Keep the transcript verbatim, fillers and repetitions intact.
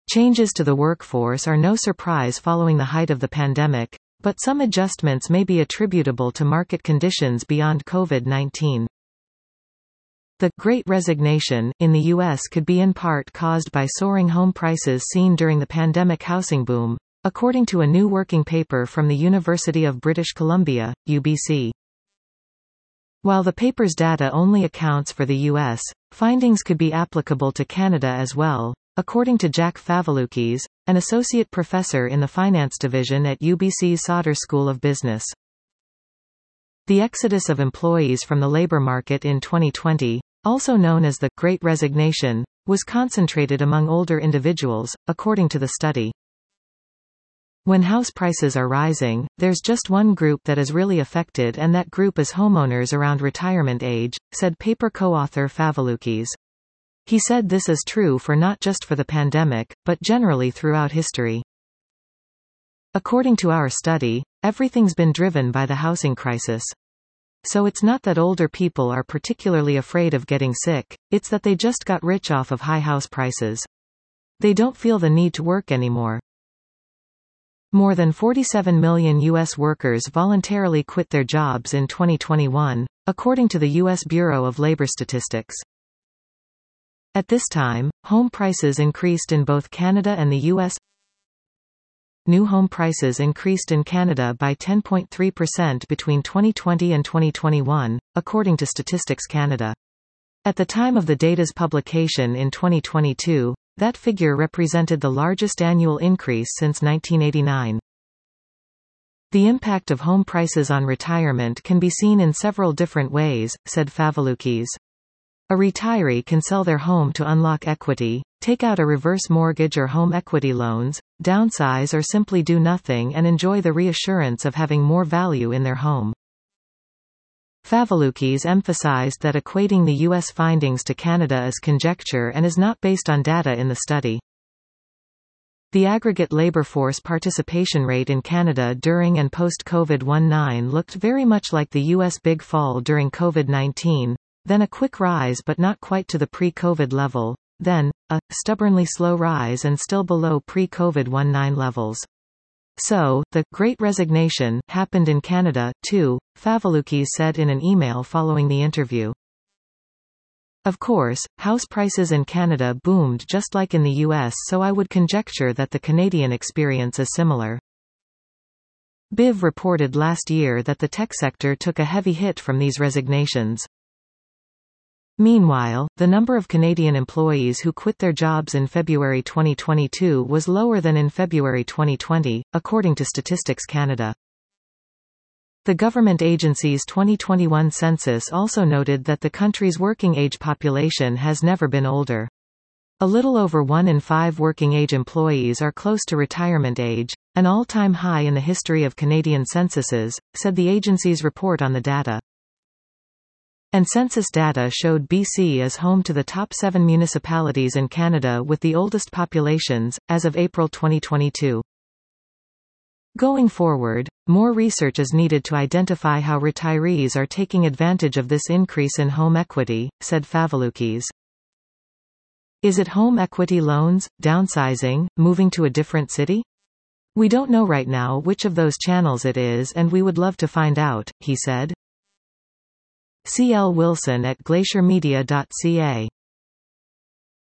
Changes to the workforce are no surprise following the height of the pandemic, but some adjustments may be attributable to market conditions beyond COVID nineteen. The Great Resignation in the U S could be in part caused by soaring home prices seen during the pandemic housing boom, according to a new working paper from the University of British Columbia, U B C. While the paper's data only accounts for the U S, findings could be applicable to Canada as well, according to Jack Favaloukis, an associate professor in the finance division at U B C's Sauder School of Business. The exodus of employees from the labor market in twenty twenty, also known as the Great Resignation, was concentrated among older individuals, according to the study. When house prices are rising, there's just one group that is really affected, and that group is homeowners around retirement age, said paper co-author Favaloukis. He said this is true for not just for the pandemic, but generally throughout history. According to our study, everything's been driven by the housing crisis. So it's not that older people are particularly afraid of getting sick, it's that they just got rich off of high house prices. They don't feel the need to work anymore. More than forty-seven million U S workers voluntarily quit their jobs in twenty twenty-one, according to the U S Bureau of Labor Statistics. At this time, home prices increased in both Canada and the U S. New home prices increased in Canada by ten point three percent between twenty twenty and twenty twenty-one, according to Statistics Canada. At the time of the data's publication in twenty twenty-two, that figure represented the largest annual increase since nineteen eighty-nine. The impact of home prices on retirement can be seen in several different ways, said Favaloukis. A retiree can sell their home to unlock equity, take out a reverse mortgage or home equity loans, downsize, or simply do nothing and enjoy the reassurance of having more value in their home. Favaloukis emphasized that equating the U S findings to Canada is conjecture and is not based on data in the study. The aggregate labor force participation rate in Canada during and post-COVID nineteen looked very much like the U S big fall during COVID nineteen, then a quick rise but not quite to the pre-COVID level, then, a stubbornly slow rise and still below pre-COVID nineteen levels. So, the Great Resignation happened in Canada, too, Favaloukis said in an email following the interview. Of course, house prices in Canada boomed just like in the U S, so I would conjecture that the Canadian experience is similar. B I V reported last year that the tech sector took a heavy hit from these resignations. Meanwhile, the number of Canadian employees who quit their jobs in February twenty twenty-two was lower than in February twenty twenty, according to Statistics Canada. The government agency's twenty twenty-one census also noted that the country's working-age population has never been older. A little over one in five working-age employees are close to retirement age, an all-time high in the history of Canadian censuses, said the agency's report on the data. And census data showed B C as home to the top seven municipalities in Canada with the oldest populations, as of April twenty twenty-two. Going forward, more research is needed to identify how retirees are taking advantage of this increase in home equity, said Favaloukis. Is it home equity loans, downsizing, moving to a different city? We don't know right now which of those channels it is, and we would love to find out, he said. C L Wilson at glacier media dot C A